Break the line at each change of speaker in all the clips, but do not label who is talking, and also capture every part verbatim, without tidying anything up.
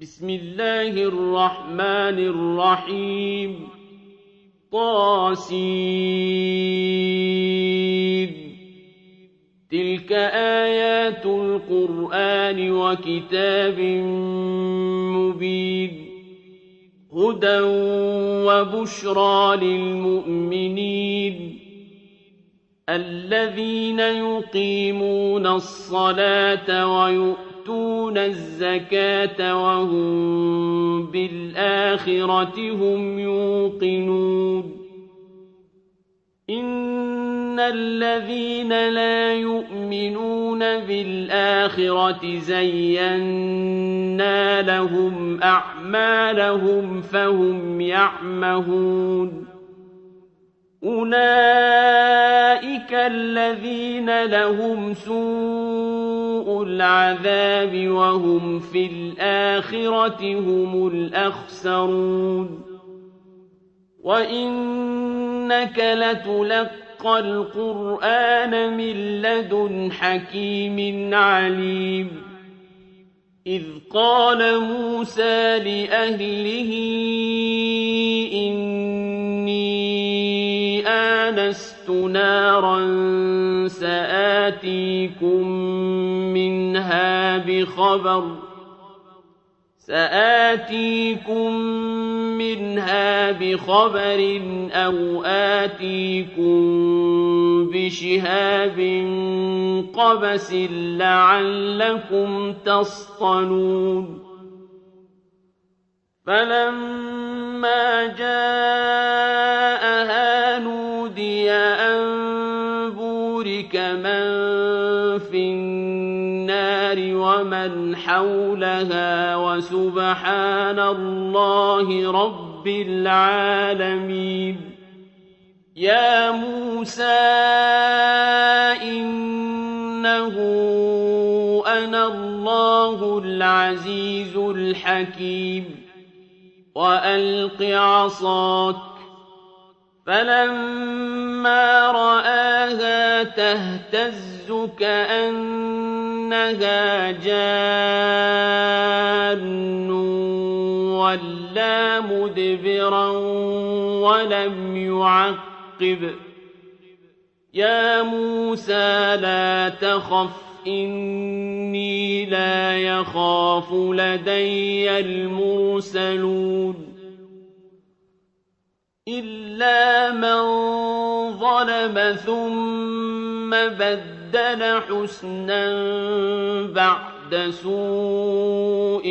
بسم الله الرحمن الرحيم طاسين تلك آيات القرآن وكتاب مبين هدى وبشرى للمؤمنين الذين يقيمون الصلاة ويؤتون الزكاة وهم بالآخرة هم يوقنون إن الذين لا يؤمنون بالآخرة زينا لهم أعمالهم فهم يعمهون أولئك الذين لهم سوء العذاب وهم في الآخرة هم الأخسرون وإنك لتلقى القرآن من لدن حكيم عليم إذ قال موسى لأهله إني آنست نارا سآتيكم منها بخبر سآتيكم منها بخبر أو آتيكم بشهاب قبس لعلكم تصطلون فلما جاءها نودي أن بورك من في النار ومن حولها وسبحان الله رب العالمين يا موسى إنه أنا الله العزيز الحكيم وألق عصاك فلما رآها تهتز كأنها جان ولا مدبرا ولم يعقب يا موسى لا تخف إني لا يخاف لدي المرسلون إلا من ظلم ثم بدل حسنا بعد سوء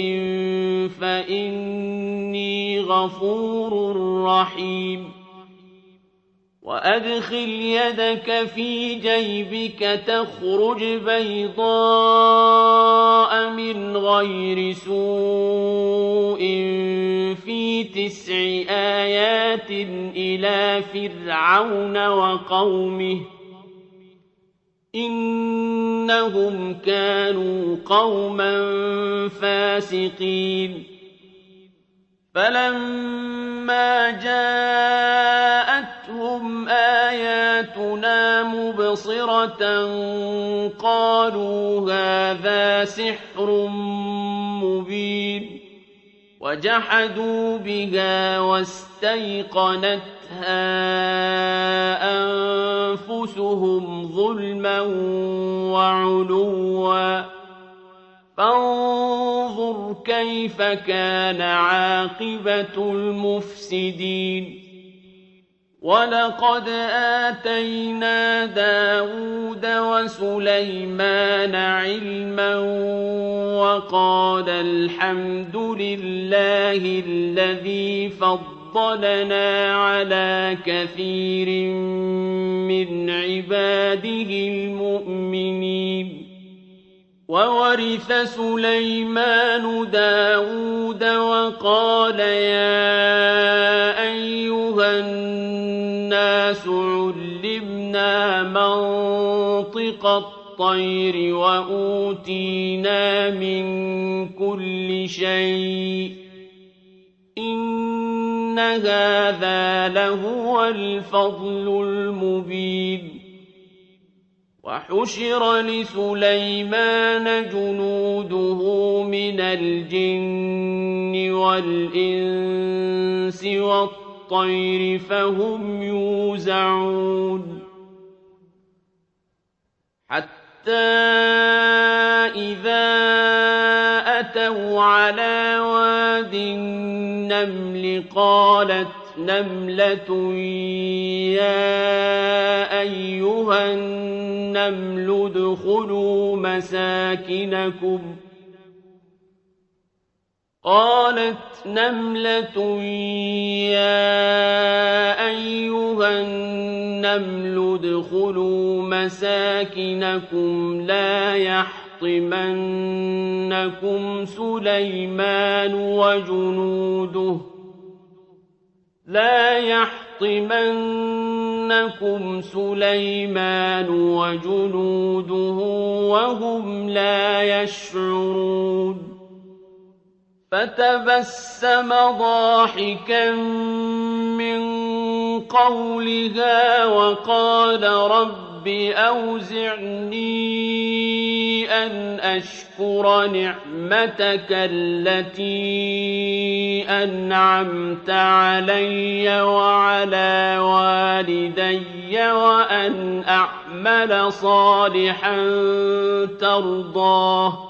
فإني غفور رحيم وأدخل يدك في جيبك تخرج بيضاء من غير سوء في تسع آيات إلى فرعون وقومه إنهم كانوا قوما فاسقين فلما جاءتهم آياتنا مبصرة قالوا هذا سحر مبين وجحدوا بها واستيقنتها أنفسهم ظلما وعلوا فانظر كيف كان عاقبة المفسدين ولقد آتينا داود وسليمان علما وقال الحمد لله الذي فضلنا على كثير من عباده المؤمنين وورث سليمان داود وقال يا أيها الناس علمنا منطق الطير وأوتينا من كل شيء إن هذا لهو الفضل المبين وحشر لسليمان جنوده من الجن وَالْإِنسِ وَالطَّيْرِ فَهُمْ يُوزَعُونَ حَتَّى إِذَا أَتَوْا عَلَىٰ وَادِ النَّمْلِ قَالَتْ نَمْلَةٌ يَا أَيُّهَا النَّمْلُ ادْخُلُوا مَسَاكِنَكُمْ قالت نملة يا أيها النمل ادخلوا مساكنكم لا يحطمنكم سليمان وجنوده لا يحطمنكم سليمان وجنوده وهم لا يشعرون فتبسم ضاحكا من قولها وقال رب أوزعني أن أشكر نعمتك التي أنعمت علي وعلى والدي وأن أعمل صالحا ترضاه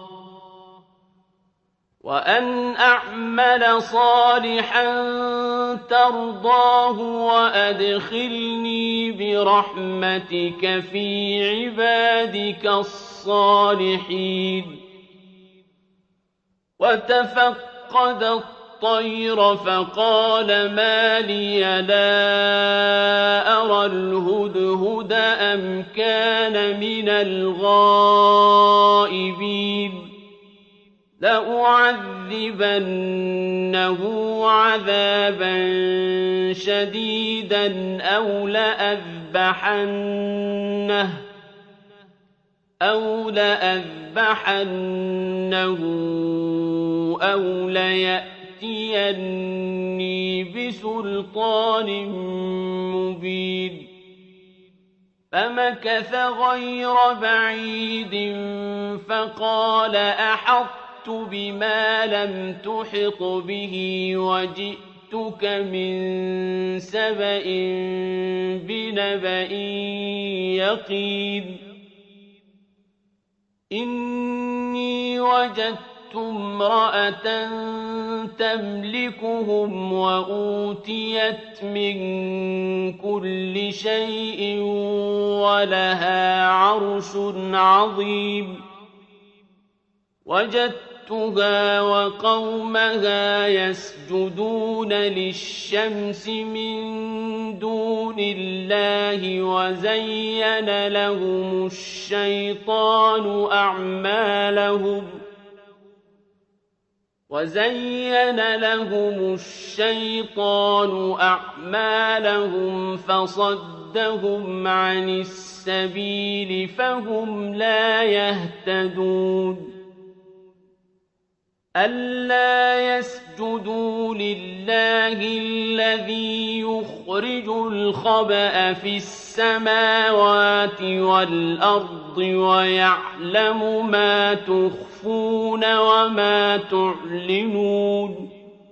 وأن أعمل صالحا ترضاه وأدخلني برحمتك في عبادك الصالحين وتفقد الطير فقال ما لي لا أرى الهدهد أم كان من الغائبين لأعذبنه عذابا شديدا أو لأذبحنه أو لأذبحنه أو ليأتيني بسلطان مبين فمكث غير بعيد فقال أحط بما لم تحط به وجئتك من سبأ بنبأ يقين إني وجدت امرأة تملكهم وأوتيت من كل شيء ولها عرش عظيم وجدتها وقومها يسجدون للشمس من دون الله وزين لهم الشيطان أعمالهم وزين لهم الشيطان أعمالهم فصدهم عن السبيل فهم لا يهتدون ألا يسجدوا لله الذي يخرج الخبأ في السماوات والأرض ويعلم ما تخفون وما تعلنون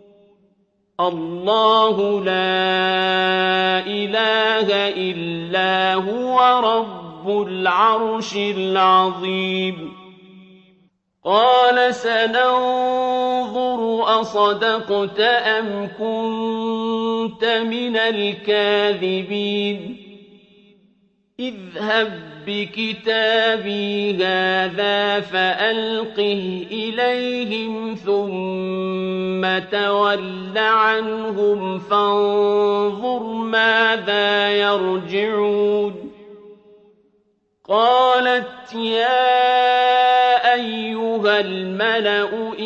الله لا إله إلا هو رب العرش العظيم قال سننظر أصدقت أم كنت من الكاذبين اذهب بكتابي هذا فألقه إليهم ثم تول عنهم فانظر ماذا يرجعون قالت يا أيها الملأ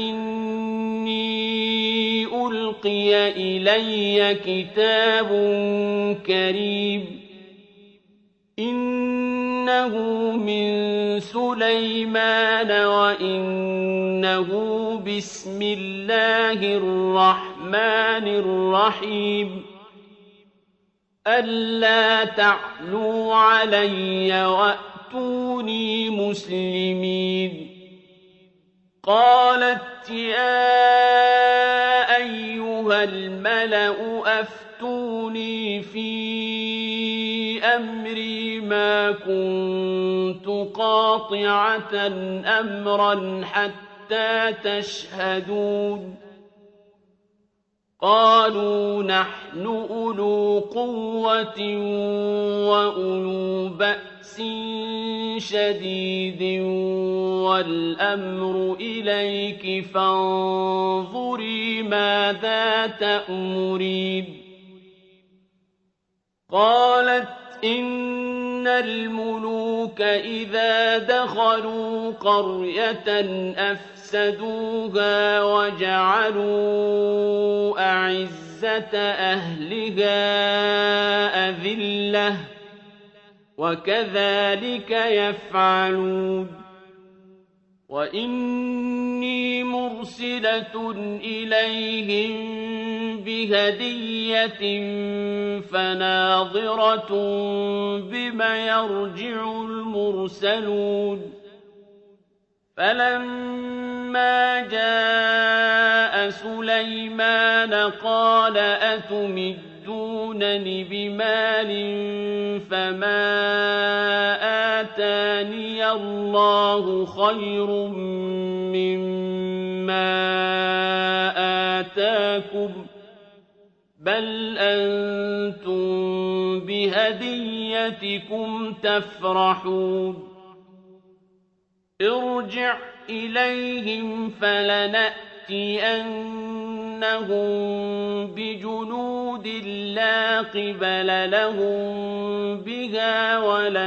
إني ألقي إلي كتاب كريم إنه من سليمان وإنه بسم الله الرحمن الرحيم ألا تعلوا علي وأتوني مسلمين قالت يا أَيُّهَا الْمَلَأُ أَفْتُونِي فِي أَمْرِي مَا كُنتُ قَاطِعَةً أَمْرًا حَتَّىٰ تَشْهَدُونِ قَالُوا نَحْنُ أُولُو قُوَّةٍ وَأُولُو بَأْسٍ شَدِيدٍ وَالْأَمْرُ إِلَيْكِ فَانظُرِي مَاذَا تَأْمُرِينَ قَالَتْ إِنَّ الْمُلُوكَ إِذَا دَخَلُوا قَرْيَةً أَفْسَدُوهَا وَجَعَلُوا أَعِزَّةَ أَهْلِهَا أَذِلَّةً وَكَذَٰلِكَ يَفْعَلُونَ وَإِنِّي مُرْسِلَةٌ إِلَيْهِم بِهَدِيَّةٍ فَنَاظِرَةٌ بِمَ يَرْجِعُ الْمُرْسَلُونَ فَلَمَّا جَاءَ سُلَيْمَانَ قَالَ أَتُمِدُّونَنِ بِمَالٍ فَمَا آتَانِيَ اللَّهُ خَيْرٌ مِّمَّا آتَاكُم بَلْ أَنتُم بِهَدِيَّتِكُمْ تَفْرَحُونَ ارْجِعْ إِلَيْهِمْ فَلَنَأْتِيَنَّهُم بِجُنُودٍ لَّا قِبَلَ لَهُم بِهَا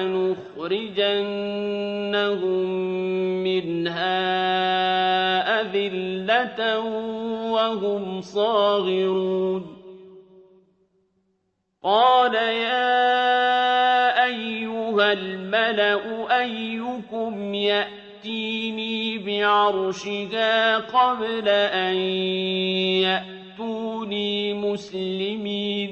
وَلَنُخْرِجَنَّهُم مِّنْهَا أَذِلَّةً وَهُمْ صَاغِرُونَ قَالَ يَا أَيُّهَا الْمَلَأُ أَيُّكُمْ يَأْتِينِي بِعَرْشِهَا قَبْلَ أَن يَأْتُونِي مُسْلِمِينَ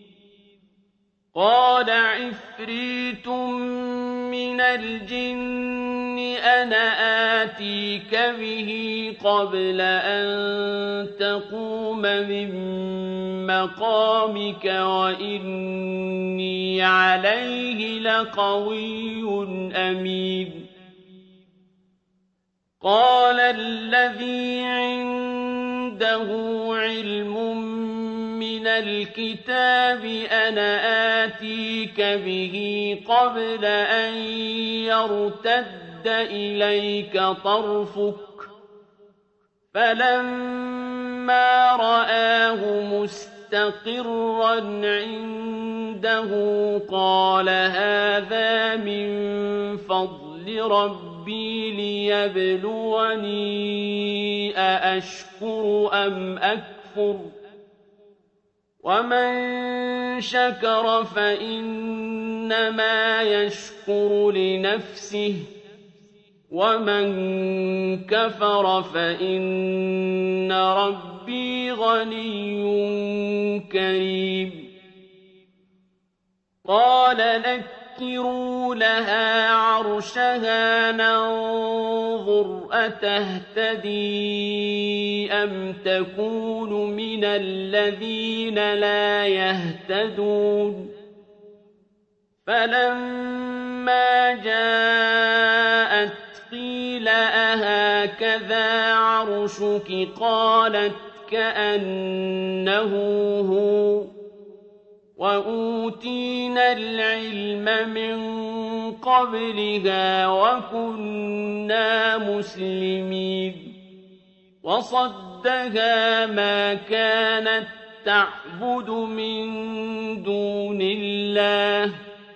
قَالَ عِفْرِيتٌ مِّنَ الْجِنِّ أَنَا آتِيكَ بِهِ قَبْلَ أَن تَقُومَ مِن مَّقَامِكَ وَإِنِّي عَلَيْهِ لَقَوِيٌّ أَمِينٌ قَالَ الَّذِي عِندَهُ عِلْمٌ مِّنَ الْكِتَابِ أَنَا آتِيكَ بِهِ قَبْلَ أَن يَرْتَدَّ إِلَيْكَ طَرْفُكَ فَلَمَّا رَآهُ مُسْتَقِرًّا عِندَهُ قَالَ هَٰذَا مِن فَضْلِ رَبِّي لِيَبْلُوَنِي أَأَشْكُرُ أَمْ أَكْفُرُ وَمَن شَكَرَ فَإِنَّمَا يَشْكُرُ لِنَفْسِهِ وَمَن كَفَرَ فَإِنَّ رَبِّي غَنِيٌّ كَرِيمٌ قَالَ نَكِّرُوا لَهَا عَرْشَهَا نَنظُرْ أَتَهْتَدِي أَمْ تَكُونُ مِنَ الَّذِينَ لَا يَهْتَدُونَ فَلَمَّا جَاءَتْ قِيلَ أَهَٰكَذَا عَرْشُكِ قَالَتْ كَأَنَّهُ هُوَ وَأُوتِينَا الْعِلْمَ مِن قَبْلِهَا وَكُنَّا مُسْلِمِينَ وَصَدَّهَا مَا كَانَت تَّعْبُدُ مِن دُونِ اللَّهِ ۖ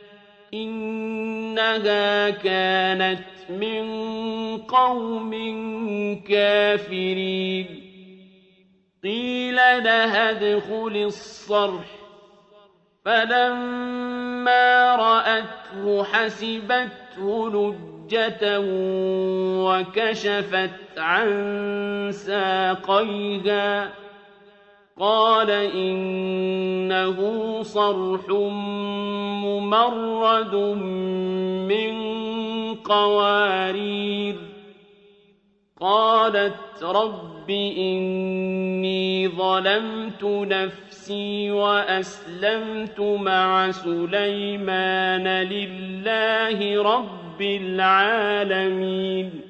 إِنَّهَا كَانَتْ مِن قَوْمٍ كَافِرِينَ قِيلَ لَهَا ادْخُلِي الصَّرْحَ فَلَمَّا رَأَتْهُ حَسِبَتْهُ لُجَّةً وَكَشَفَتْ عَن سَاقَيْهَا قَالَ إِنَّهُ صَرْحٌ مُّمَرَّدٌ مِّن قَوَارِيرَ قَالَتْ رَبِّ إِنِّي ظلمت نفسي وأسلمت مع سليمان لله رب العالمين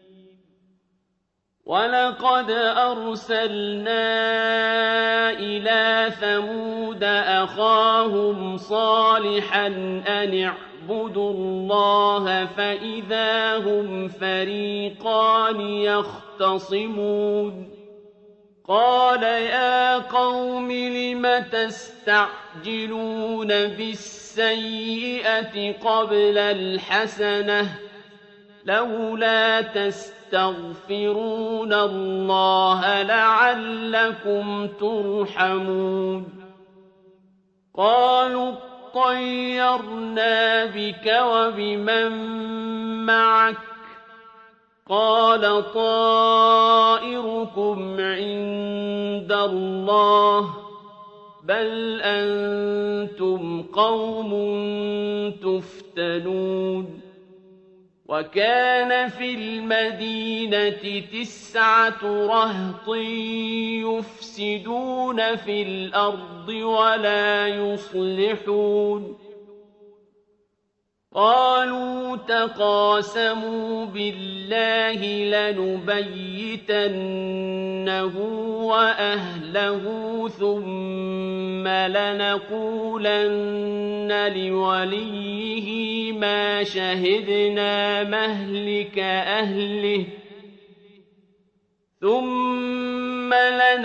ولقد أرسلنا إلى ثمود أخاهم صالحا أن اعبدوا الله فإذا هم فريقان يختصمون قال يا قوم لم تستعجلون بالسيئة قبل الحسنة لولا تستغفرون الله لعلكم ترحمون قالوا اطيرنا بك وبمن معك قال طائركم عند الله بل أنتم قوم تفتنون وكان في المدينة تسعة رهط يفسدون في الأرض ولا يصلحون قالوا تقاسموا بالله لنبيتنه وأهله ثم لنقولن لوليه ما شهدنا مهلك أهله ثم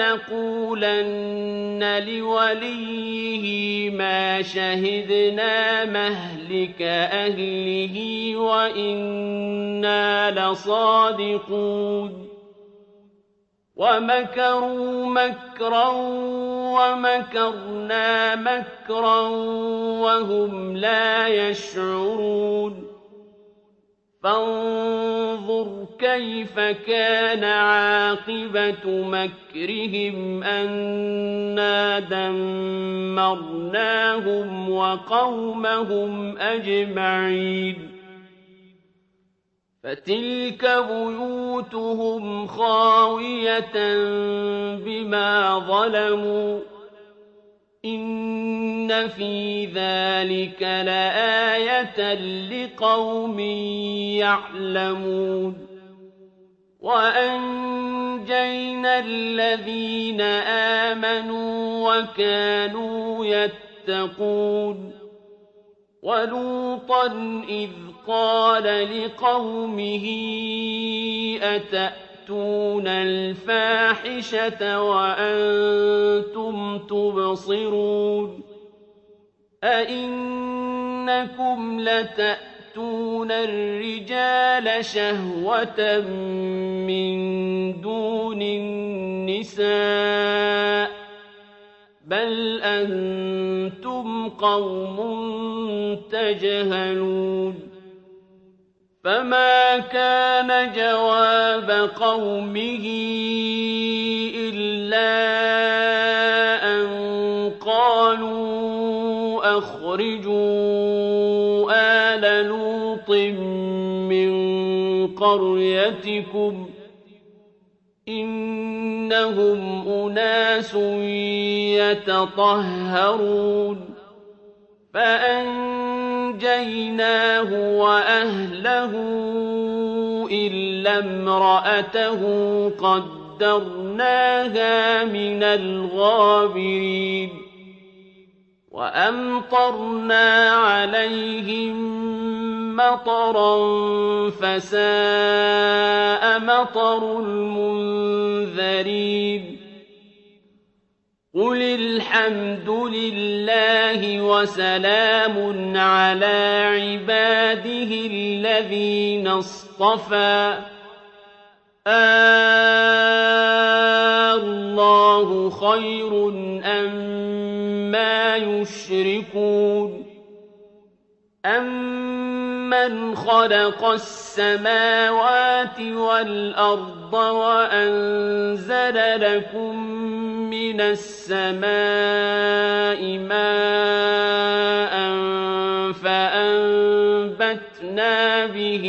لنقولن لوليه ما شهدنا مهلك أهله وإنا لصادقون ومكروا مكرا ومكرنا مكرا وهم لا يشعرون فانظر كيف كان عاقبة مكرهم أنا دمرناهم وقومهم أجمعين فتلك بيوتهم خاوية بما ظلموا إن في ذلك لآية لقوم يعلمون وأنجينا الذين آمنوا وكانوا يتقون ولوطا إذ قال لقومه أتأتون الفاحشة وأنتم تبصرون أئنكم لتأتون الرجال شهوة من دون النساء بل أنتم قوم تجهلون فما كان جواب قومه إلا أن قالوا أخرجوا آل لوط من قريتكم إنهم أناس يتطهرون فأنجيناه وأهله إلا امرأته قدرناها من الغابرين وأمطرنا عليهم مطرا فساء مطر المنذرين قل الحمد لله وسلام على عباده الذين اصطفى الله خير أما يشركون أمن خلق السماوات والأرض وأنزل لكم من السماء ماء فأنبتنا به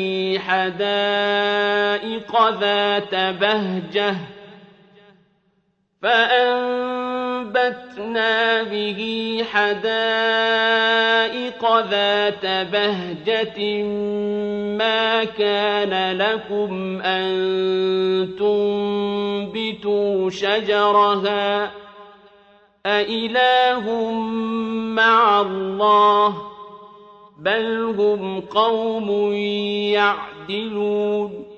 حدائق ذات بهجة فأنبتنا وَأَنبَتْنَا بِهِ حَدَائِقَ ذَاتَ بَهْجَةٍ مَّا كَانَ لَكُمْ أَن تُنبِتُوا شَجَرَهَا أَإِلَٰهٌ مَّعَ اللَّهِ ۚ بَلْ هُمْ قَوْمٌ يَعْدِلُونَ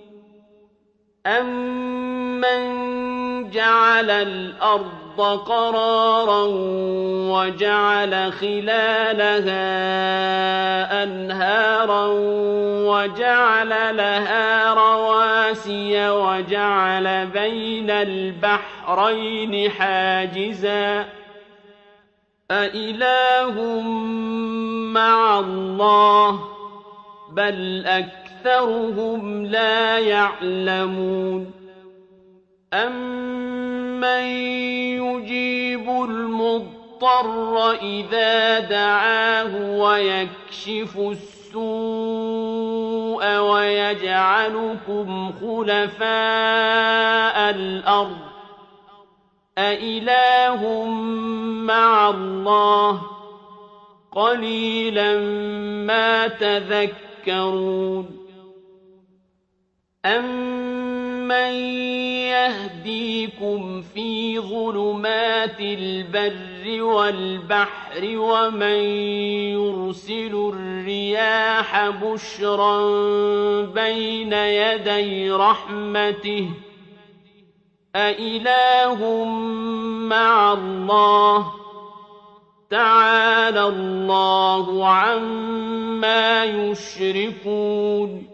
أَمَّن جَعَلَ الْأَرْضَ قَرَارًا وَجَعَلَ خِلَالَهَا أَنْهَارًا وَجَعَلَ لَهَا رَوَاسِيَ وَجَعَلَ بَيْنَ الْبَحْرَيْنِ حَاجِزًا أَإِلَٰهٌ مَّعَ اللَّهِ ۚ بَلْ أَكْثَرُهُمْ لَا يَعْلَمُونَ أَمَّن يُجِيبُ الْمُضْطَرَّ إِذَا دَعَاهُ وَيَكْشِفُ السُّوءَ وَيَجْعَلُكُمْ خُلَفَاءَ الْأَرْضِ أَإِلَٰهٌ مَّعَ اللَّهِ ۚ قَلِيلًا مَّا تَذَكَّرُونَ أَمَّن يَهْدِيكُمْ فِي ظُلُمَاتِ الْبَرِّ وَالْبَحْرِ وَمَن يُرْسِلُ الرِّيَاحَ بُشْرًا بَيْنَ يَدَيْ رَحْمَتِهِ ۗ أَإِلَٰهٌ مَّعَ اللَّهِ ۚ تَعَالَى اللَّهُ عَمَّا يُشْرِكُونَ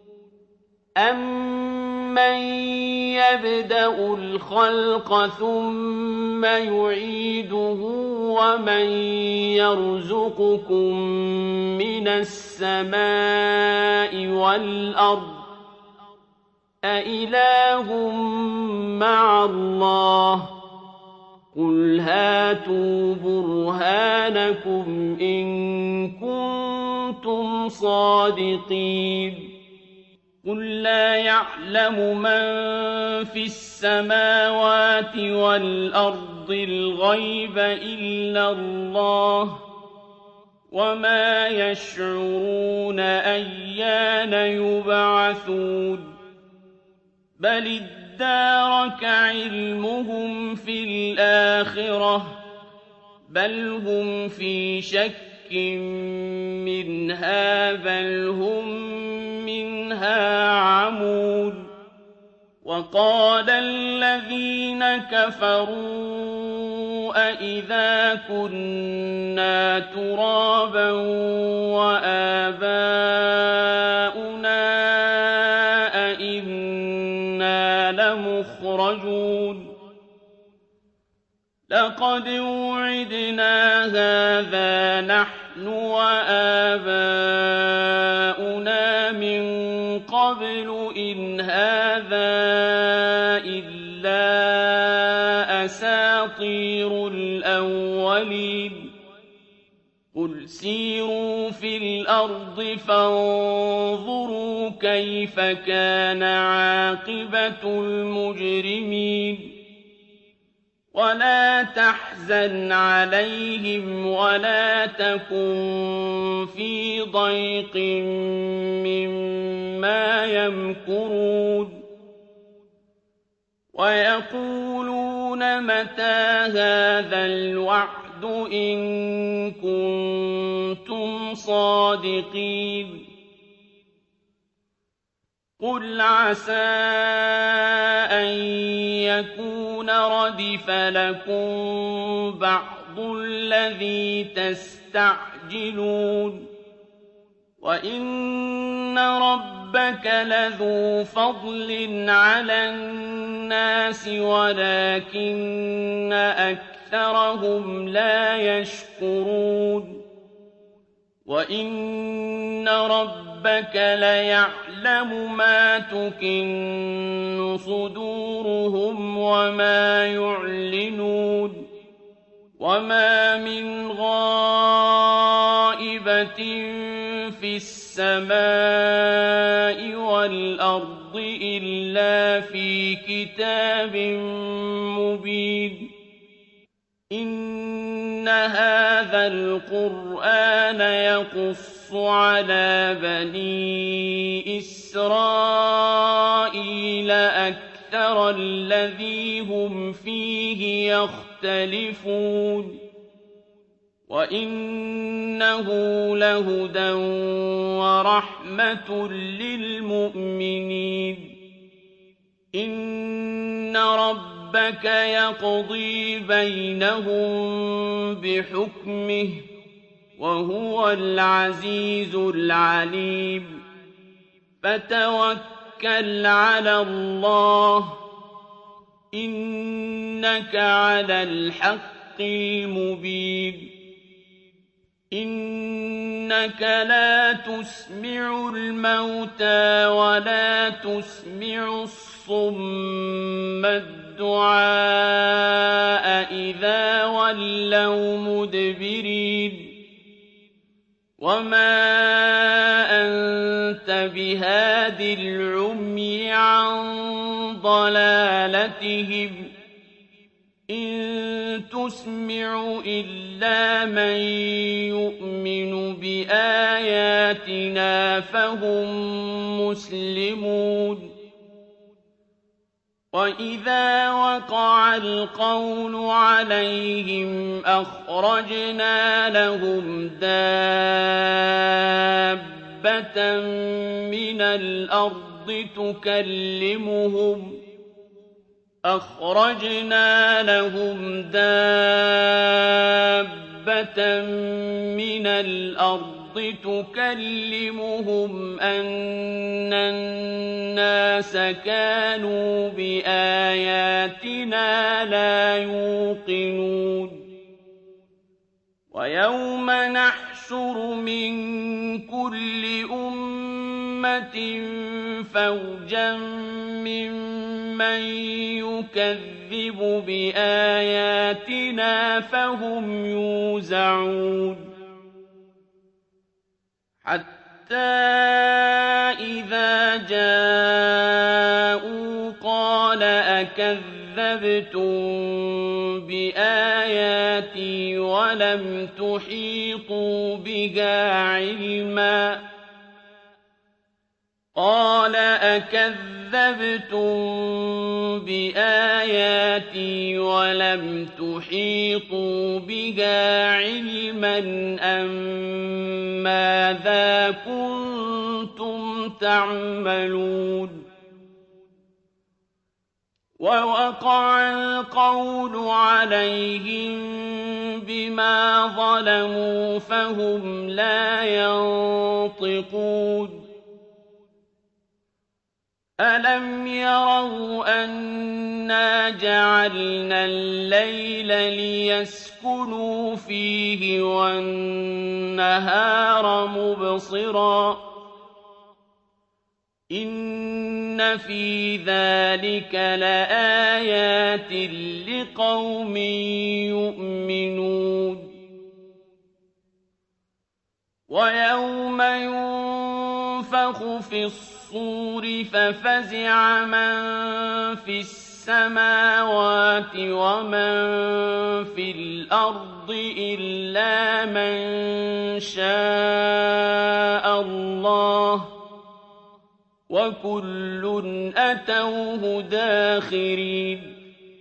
أَمَّن يَبْدَأُ الْخَلْقَ ثُمَّ يُعِيدُهُ وَمَن يَرْزُقُكُم مِّنَ السَّمَاءِ وَالْأَرْضِ أَإِلَٰهٌ مَّعَ اللَّهِ ۚ قُلْ هَاتُوا بُرْهَانَكُمْ إِن كُنتُمْ صَادِقِينَ قُل لَّا يَعْلَمُ مَن فِي السَّمَاوَاتِ وَالْأَرْضِ الْغَيْبَ إِلَّا اللَّهُ ۚ وَمَا يَشْعُرُونَ أَيَّانَ يُبْعَثُونَ بَلِ ادَّارَكَ عِلْمُهُمْ فِي الْآخِرَةِ ۚ بَلْ هُمْ فِي شَكٍّ مِّنْهَا بَلْ هُم مِّنْهَا عَمُونَ وَقَالَ الَّذِينَ كَفَرُوا أَإِذَا كُنَّا تُرَابًا وَآبَاؤُنَا أَإِنَّا لَمُخْرَجُونَ لَقَدْ وُعِدْنَا هَٰذَا نَحْنُ وَآبَاؤُنَا مِن قَبْلُ إِنْ هَٰذَا إِلَّا أَسَاطِيرُ الْأَوَّلِينَ قُلْ سِيرُوا فِي الْأَرْضِ فَانظُرُوا كَيْفَ كَانَ عَاقِبَةُ الْمُجْرِمِينَ وَلَا تَحْزَنْ عَلَيْهِمْ وَلَا تَكُن فِي ضَيْقٍ مِّمَّا يَمْكُرُونَ وَيَقُولُونَ مَتَىٰ هَٰذَا الْوَعْدُ إِن كُنتُمْ صَادِقِينَ قُلْ عَسَىٰ أَن يَكُونَ رَدِفَ لَكُم بَعْضُ الَّذِي تَسْتَعْجِلُونَ وَإِنَّ رَبَّكَ لَذُو فَضْلٍ عَلَى النَّاسِ وَلَٰكِنَّ أَكْثَرَهُمْ لَا يَشْكُرُونَ وَإِنَّ رَبَّكَ لَيَعْلَمُ مَا تُكِنُّ صُدُورُهُمْ وَمَا يُعْلِنُونَ وَمَا مِنْ غَائِبَةٍ فِي السَّمَاءِ وَالْأَرْضِ إِلَّا فِي كِتَابٍ مُّبِينٍ إِنَّ هَٰذَا الْقُرْآنَ يَقُصُّ عَلَىٰ بَنِي إِسْرَائِيلَ أَكْثَرَ الَّذِي هُمْ فِيهِ يَخْتَلِفُونَ وَإِنَّهُ لَهُدًى وَرَحْمَةٌ لِّلْمُؤْمِنِينَ إِنَّ رَبَّكَ يَقْضِي بَيْنَهُم بِحُكْمِهِ ۚ وَهُوَ الْعَزِيزُ الْعَلِيمُ فَتَوَكَّلْ عَلَى اللَّهِ ۖ إِنَّكَ عَلَى الْحَقِّ الْمُبِينِ إِنَّكَ لَا تُسْمِعُ الْمَوْتَىٰ وَلَا تُسْمِعُ الصُّمَّ الدُّعَاءَ إِذَا وَلَّوْا مُدْبِرِينَ وَمَا أَنتَ بِهَادِ الْعُمْيِ عَن ضَلَالَتِهِمْ ۖ إِن تُسْمِعُ إِلَّا مَن يُؤْمِنُ بِآيَاتِنَا فَهُم مُّسْلِمُونَ وَإِذَا وَقَعَ الْقَوْلُ عَلَيْهِمْ أَخْرَجْنَا لَهُمْ دَابَّةً مِّنَ الْأَرْضِ تُكَلِّمُهُمْ أَخْرَجْنَا لَهُمْ دَابَّةً مِّنَ الْأَرْضِ تُكَلِّمُهُمْ أَنَّ النَّاسَ كَانُوا بِآيَاتِنَا لَا يُوقِنُونَ وَيَوْمَ نَحْشُرُ مِن كُلِّ أُمَّةٍ فَوْجًا مِّمَّن يُكَذِّبُ بِآيَاتِنَا فَهُمْ يُوزَعُونَ حَتَّىٰ إِذَا جَاءُوا قَالَ أَكَذَّبْتُم بِآيَاتِي وَلَمْ تُحِيطُوا بِهَا عِلْمًا قَالَ أَكَذَّبْتُم بِآيَاتِي وَلَمْ تُحِيطُوا بِهَا عِلْمًا أَمَّاذَا كُنتُمْ تَعْمَلُونَ وَوَقَعَ الْقَوْلُ عَلَيْهِم بِمَا ظَلَمُوا فَهُمْ لَا يَنطِقُونَ أَلَمْ يَرَوْا أَنَّا جَعَلْنَا اللَّيْلَ لِيَسْكُنُوا فِيهِ وَالنَّهَارَ مُبْصِرًا ۚ إِنَّ فِي ذَٰلِكَ لَآيَاتٍ لِّقَوْمٍ يُؤْمِنُونَ وَيَوْمَ يُنفَخُ فِي الصُّورِ فَفَزِعَ مَن فِي السَّمَاوَاتِ وَمَن فِي الْأَرْضِ إِلَّا مَن شَاءَ اللَّهُ ۖ وَكُلٌّ أَتَوْهُ دَاخِرِينَ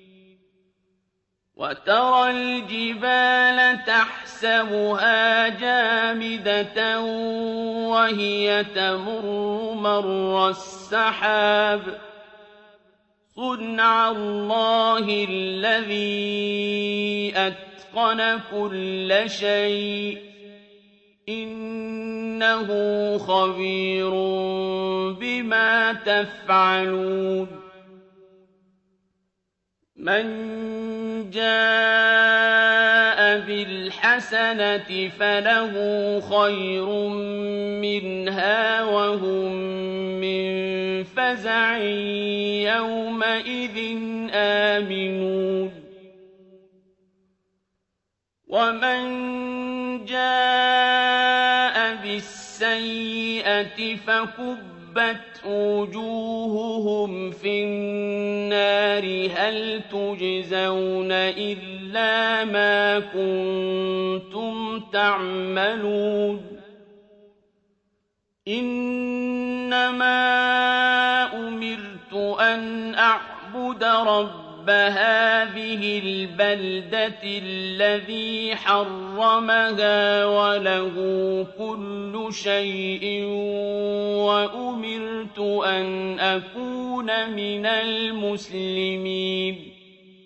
وَتَرَى الْجِبَالَ تَحْسَبُهَا جَامِدَةً وَهِيَ تَمُرُّ مَرَّ السَّحَابِ ۚ صُنْعَ اللَّهِ الَّذِي أَتْقَنَ كُلَّ شَيْءٍ ۚ إِنَّهُ خَبِيرٌ بِمَا تَفْعَلُونَ مَن جَاءَ بِالْحَسَنَةِ فَلَهُ خَيْرٌ مِّنْهَا وَهُم مِّن فَزَعٍ يَوْمَئِذٍ آمِنُونَ وَمَن جَاءَ بِالسَّيِّئَةِ فَكُبَّتْ كُبَّتْ وُجُوهُهُمْ فِي النَّارِ هَلْ تُجْزَوْنَ إِلَّا مَا كُنتُمْ تَعْمَلُونَ إِنَّمَا أُمِرْتُ أَنْ أَعْبُدَ رَبَّ هَٰذِهِ الْبَلْدَةِ الَّذِي حَرَّمَهَا وَلَهُ كُلُّ شَيْءٍ وَأُمِرْتُ أَنْ أَكُونَ مِنَ الْمُسْلِمِينَ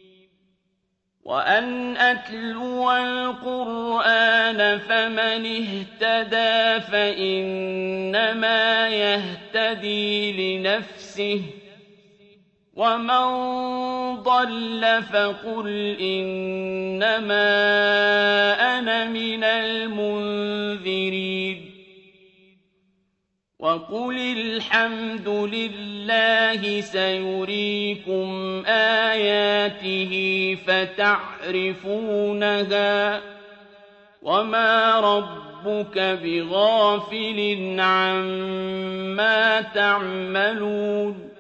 وَأَنْ أَتْلُوَ الْقُرْآنَ فَمَنِ اهْتَدَىٰ فَإِنَّمَا يَهْتَدِي لِنَفْسِهِ وَمَن ضَلَّ فَقُلْ إِنَّمَا أَنَا مِنَ الْمُنذِرِينَ وَقُلِ الْحَمْدُ لِلَّهِ سَيُرِيكُمْ آيَاتِهِ فَتَعْرِفُونَهَا وَمَا رَبُّكَ بِغَافِلٍ عَمَّا تَعْمَلُونَ